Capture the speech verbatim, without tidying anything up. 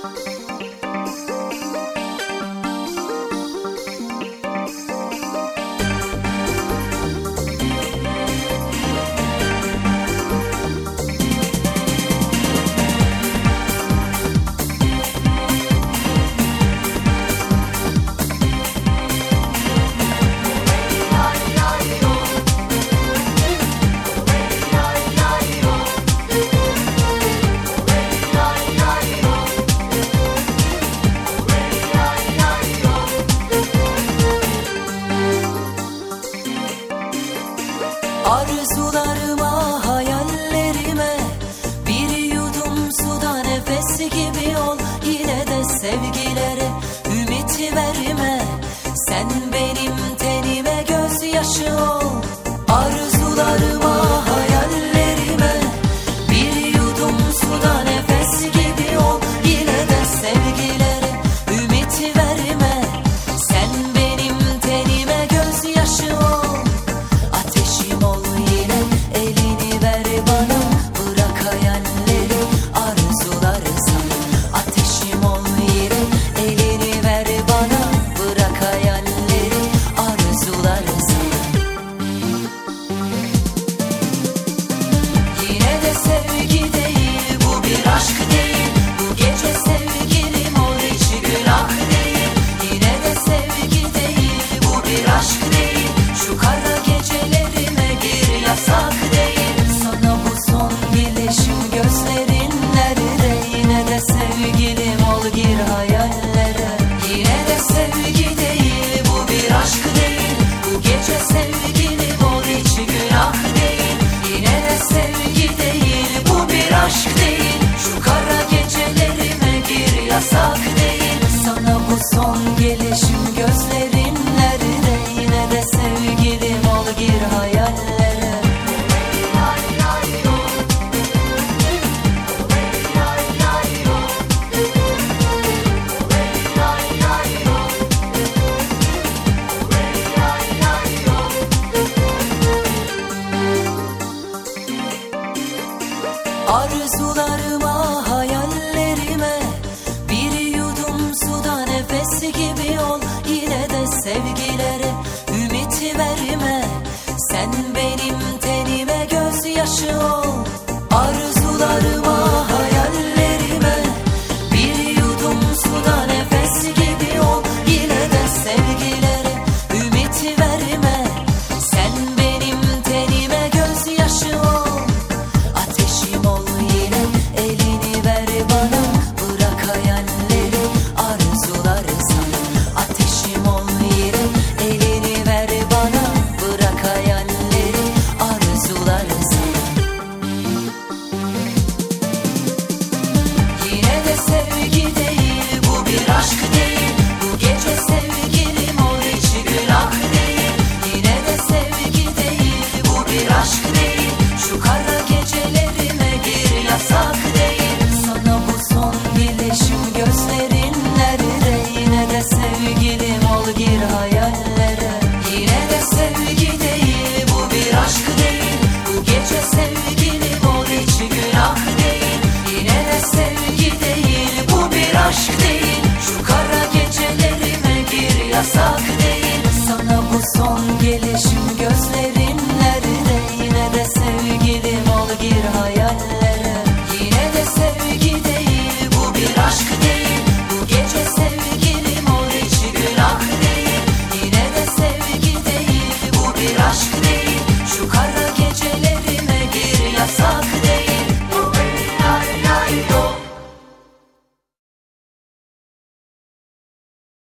Arzularıma, hayallerime bir yudum suda nefes gibi ol. Yine de sevgilere ümit verme. Sen benim tenime gözyaşı ol. Arzularıma, hayallerime bir yudum suda nefes gibi ol. Yine de sevgilere ümit verme. Sen benim tenime gözyaşı ol. Ateşim ol yine, elini ver bana, bırak hayalleri, arzuları sana. Ateşim ol yine, elini ver bana, bırak hayalleri, arzuları sana. Yine de sevgi değil, bu bir aşk değil. Bu gece sevgilim ol, hiç günah değil. Yine de sevgi değil, bu bir aşk değil. Şu kara gecelerime gir, yasak değil. Sana bu son gelişim, gözlerin nerede? Yine de sevgilim ol, gir hayallere. Yine de sevgi değil, bu bir aşk değil. Bu gece sevgilim ol, hiç günah değil. Yine de sevgi değil, bu bir aşk değil. Şu kara gecelerime gir, yasak değil. Sana bu son gelişim, gözlerin nerede? Yine de sevgilim ol, gir hayallere. Arzularıma, hayallerime bir yudum suda nefes gibi ol. Yine de sevgilere ümit verme. Sen benim tenime gözyaşı ol. Arzularıma, hayallerime bir yudum suda nefes gibi ol. Yine de sevgilere ümit verme. Sen benim tenime gözyaşı ol. Ateşim ol yine, elini ver bana, bırak hayalleri, arzuları sana. Ateşim ol yine, elini ver bana, bırak hayalleri, arzuları sana. Yine de sevgi değil, bu bir aşk değil. Bu gece sevgilim ol, hiç günah değil. Yine de sevgi değil, bu bir aşk değil. Şu kara gecelerime gir, yasak değil. Sana bu son gelişim, gözlerin nerede? Yine de sevgilim ol, gir hayallere. Yine de sevgi değil, bu bir aşk değil. Bu gece sevgilim ol, hiç günah değil. Yine de sevgi değil, bu bir aşk değil. Şu kara gecelerime gir, yasak değil. Sana bu son gelişim, gözlerin nerede? Yine de sevgilim ol, gir hayallere.